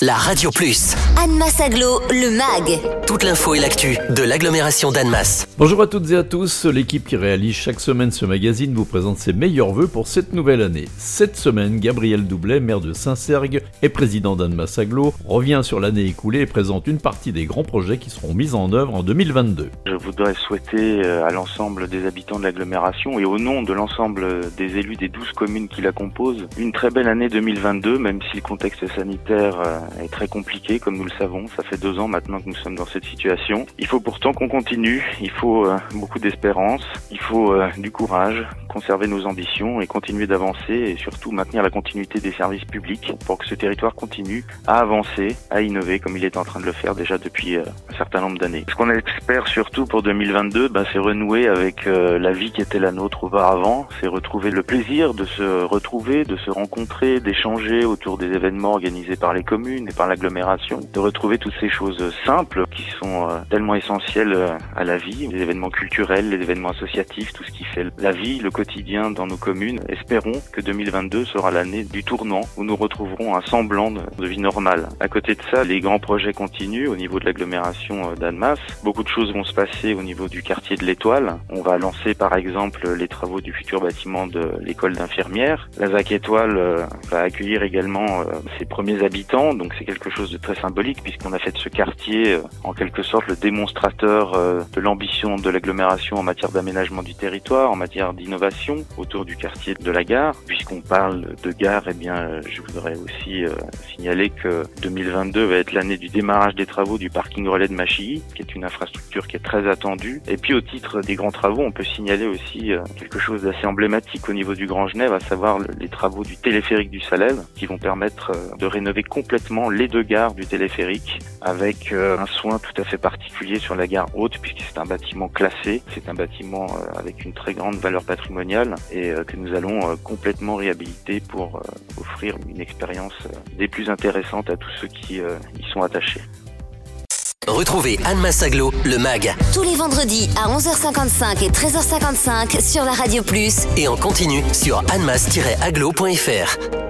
la Radio Plus. Annemasse Agglo, le MAG. Toute l'info et l'actu de l'agglomération d'Annemasse. Bonjour à toutes et à tous, l'équipe qui réalise chaque semaine ce magazine vous présente ses meilleurs vœux pour cette nouvelle année. Cette semaine, Gabriel Doublet, maire de Saint-Sergue et président d'Annemasse Agglo, revient sur l'année écoulée et présente une partie des grands projets qui seront mis en œuvre en 2022. Je voudrais souhaiter à l'ensemble des habitants de l'agglomération et au nom de l'ensemble des élus des 12 communes qui la composent, une très belle année 2022, même si le contexte sanitaire est très compliqué, comme nous le savons. Ça fait 2 ans maintenant que nous sommes dans cette situation. Il faut pourtant qu'on continue, il faut beaucoup d'espérance, il faut du courage, conserver nos ambitions et continuer d'avancer et surtout maintenir la continuité des services publics pour que ce territoire continue à avancer, à innover comme il est en train de le faire déjà depuis un certain nombre d'années. Ce qu'on espère surtout pour 2022, c'est renouer avec la vie qui était la nôtre auparavant, c'est retrouver le plaisir de se retrouver, de se rencontrer, d'échanger autour des événements organisés par les communes et par l'agglomération, de retrouver toutes ces choses simples qui sont tellement essentielles à la vie, les événements culturels, les événements associatifs, tout ce qui fait la vie, le quotidien dans nos communes. Espérons que 2022 sera l'année du tournant où nous retrouverons un semblant de vie normale. À côté de ça, les grands projets continuent au niveau de l'agglomération d'Annemasse. Beaucoup de choses vont se passer au niveau du quartier de l'Étoile. On va lancer par exemple les travaux du futur bâtiment de l'école d'infirmières. La ZAC Étoile va accueillir également ses premiers habitants, donc c'est quelque chose de très symbolique puisqu'on a fait de ce quartier en quelque sorte le démonstrateur de l'ambition de l'agglomération en matière d'aménagement du territoire, en matière d'innovation autour du quartier de la gare. Puisqu'on parle de gare, je voudrais aussi signaler que 2022 va être l'année du démarrage des travaux du parking relais de Machilly, qui est une infrastructure qui est très attendue. Et puis au titre des grands travaux, on peut signaler aussi quelque chose d'assez emblématique au niveau du Grand Genève, à savoir les travaux du téléphérique du Salève, qui vont permettre de rénover complètement les 2 gares du téléphérique, avec un soin tout à fait particulier sur la gare haute, puisque c'est un bâtiment classé, c'est un bâtiment avec une très grande valeur patrimoniale et que nous allons complètement réhabiliter pour offrir une expérience des plus intéressantes à tous ceux qui y sont attachés. Retrouvez Annemasse Agglo, le MAG. Tous les vendredis à 11h55 et 13h55 sur la Radio Plus. Et en continu sur annemasse-agglo.fr.